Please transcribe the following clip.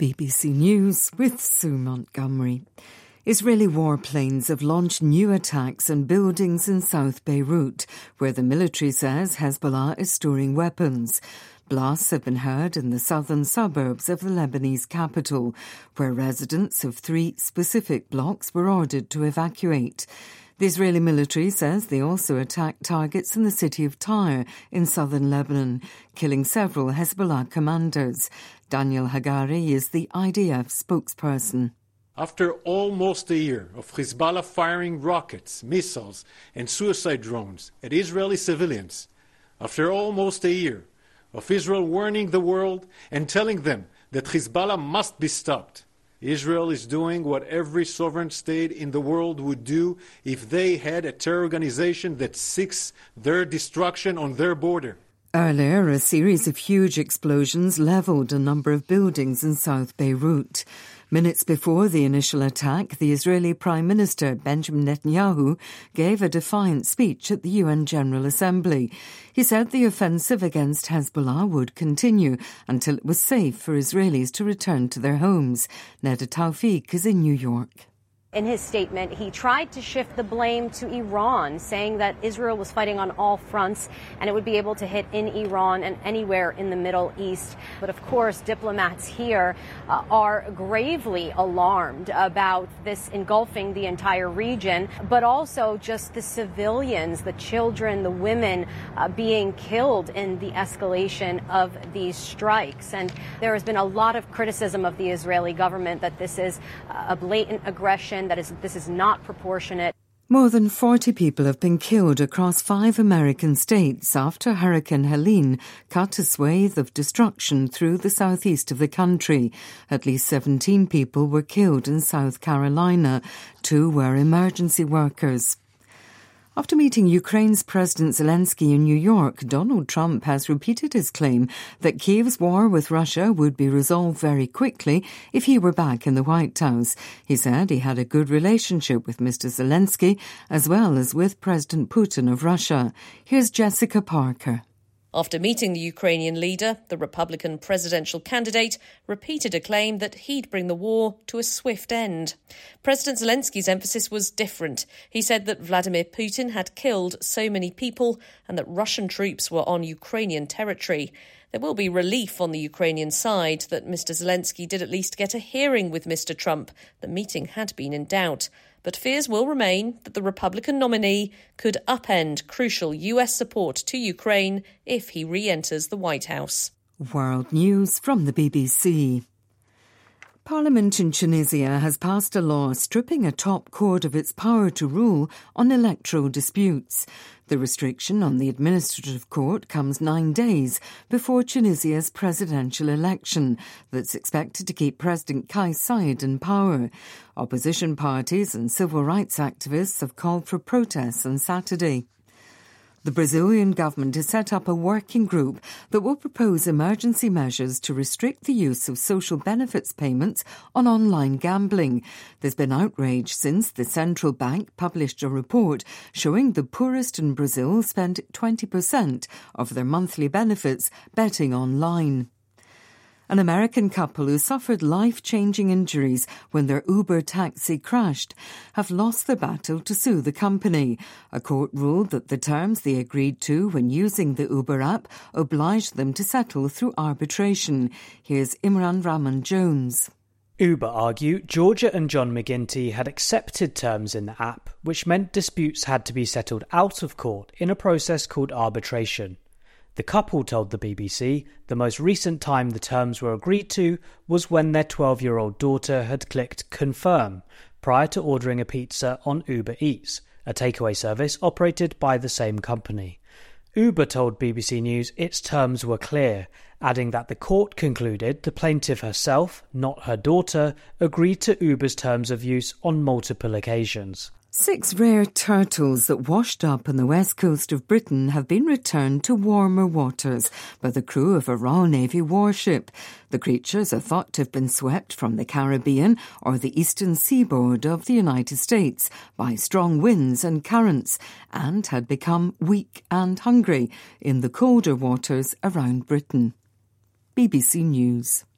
BBC News with Sue Montgomery. Israeli warplanes have launched new attacks on buildings in South Beirut, where the military says Hezbollah is storing weapons. Blasts have been heard in the southern suburbs of the Lebanese capital, where residents of 3 specific blocks were ordered to evacuate. The Israeli military says they also attacked targets in the city of Tyre in southern Lebanon, killing several Hezbollah commanders. Daniel Hagari is the IDF spokesperson. After almost a year of Hezbollah firing rockets, missiles and suicide drones at Israeli civilians, after almost a year of Israel warning the world and telling them that Hezbollah must be stopped, Israel is doing what every sovereign state in the world would do if they had a terror organization that seeks their destruction on their border. Earlier, a series of huge explosions levelled a number of buildings in South Beirut. Minutes before the initial attack, the Israeli Prime Minister Benjamin Netanyahu gave a defiant speech at the UN General Assembly. He said the offensive against Hezbollah would continue until it was safe for Israelis to return to their homes. Neda Tawfiq is in New York. In his statement, he tried to shift the blame to Iran, saying that Israel was fighting on all fronts and it would be able to hit in Iran and anywhere in the Middle East. But of course, diplomats here are gravely alarmed about this engulfing the entire region, but also just the civilians, the children, the women being killed in the escalation of these strikes. And there has been a lot of criticism of the Israeli government that this is a blatant aggression, this is not proportionate. More than 40 people have been killed across 5 American states after Hurricane Helene cut a swathe of destruction through the southeast of the country. At least 17 people were killed in South Carolina. 2 were emergency workers. After meeting Ukraine's President Zelensky in New York, Donald Trump has repeated his claim that Kyiv's war with Russia would be resolved very quickly if he were back in the White House. He said he had a good relationship with Mr. Zelensky as well as with President Putin of Russia. Here's Jessica Parker. After meeting the Ukrainian leader, the Republican presidential candidate repeated a claim that he'd bring the war to a swift end. President Zelensky's emphasis was different. He said that Vladimir Putin had killed so many people and that Russian troops were on Ukrainian territory. There will be relief on the Ukrainian side that Mr. Zelensky did at least get a hearing with Mr. Trump. The meeting had been in doubt. But fears will remain that the Republican nominee could upend crucial US support to Ukraine if he re-enters the White House. World News from the BBC. Parliament in Tunisia has passed a law stripping a top court of its power to rule on electoral disputes. The restriction on the administrative court comes 9 days before Tunisia's presidential election that's expected to keep President Kais Saied in power. Opposition parties and civil rights activists have called for protests on Saturday. The Brazilian government has set up a working group that will propose emergency measures to restrict the use of social benefits payments on online gambling. There's been outrage since the central bank published a report showing the poorest in Brazil spend 20% of their monthly benefits betting online. An American couple who suffered life-changing injuries when their Uber taxi crashed have lost their battle to sue the company. A court ruled that the terms they agreed to when using the Uber app obliged them to settle through arbitration. Here's Imran Rahman Jones. Uber argue Georgia and John McGinty had accepted terms in the app, which meant disputes had to be settled out of court in a process called arbitration. The couple told the BBC the most recent time the terms were agreed to was when their 12-year-old daughter had clicked confirm prior to ordering a pizza on Uber Eats, a takeaway service operated by the same company. Uber told BBC News its terms were clear, adding that the court concluded the plaintiff herself, not her daughter, agreed to Uber's terms of use on multiple occasions. 6 rare turtles that washed up on the west coast of Britain have been returned to warmer waters by the crew of a Royal Navy warship. The creatures are thought to have been swept from the Caribbean or the eastern seaboard of the United States by strong winds and currents and had become weak and hungry in the colder waters around Britain. BBC News.